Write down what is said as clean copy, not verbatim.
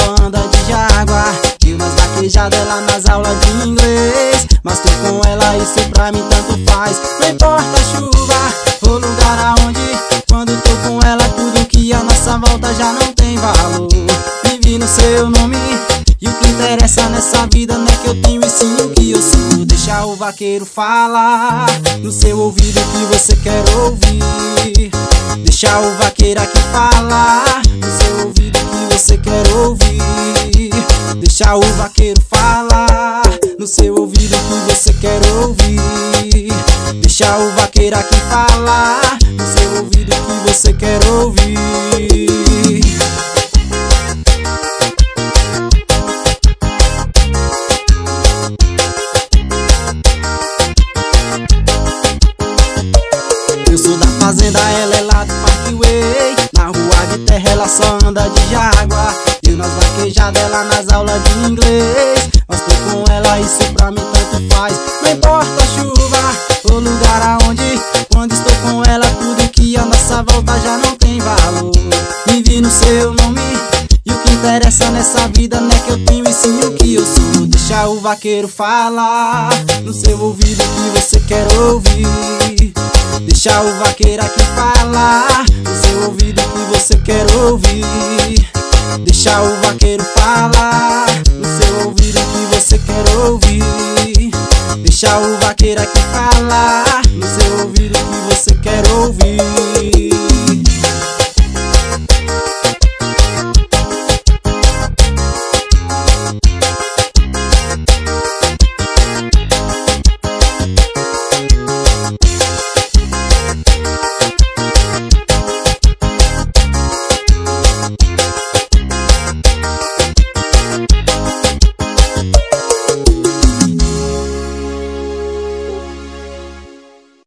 só anda de Jaguar. Eu nas vaquejadas, ela nas aulas de inglês. Mas tô com ela, isso pra mim tanto faz. Não importa a chuva ou lugar aonde, quando tô com ela tudo que a nossa volta já não tem valor. Vivi no seu nome e o que interessa nessa vida não é que eu tenho e sim o que eu sou. Deixa o vaqueiro falar no seu ouvido o que você quer ouvir. Deixa o vaqueiro aqui falar no seu ouvido o que você quer ouvir. Deixa o vaqueiro falar no seu ouvido o que você quer ouvir. Deixa o vaqueiro aqui falar no seu ouvido o que você quer ouvir. Eu sou da fazenda, ela é lá do Parkway. Na rua de terra ela só anda de Jaguar. Eu nas vaquejadas, ela nas aulas de inglês. Mas tô com ela, isso pra mim tanto faz. Não importa a chuva ou lugar aonde, quando estou com ela tudo que a nossa volta já não tem valor. Vivi no seu nome e o que interessa nessa vida não é que eu tenho e sim o que eu sou. Deixa o vaqueiro falar no seu ouvido o que você quer ouvir. Deixa o vaqueiro aqui falar no seu ouvido o que você quer ouvir. Deixa o vaqueiro falar no seu ouvido o que você quer ouvir. Deixa o vaqueiro aqui falar no seu ouvido o que você quer ouvir.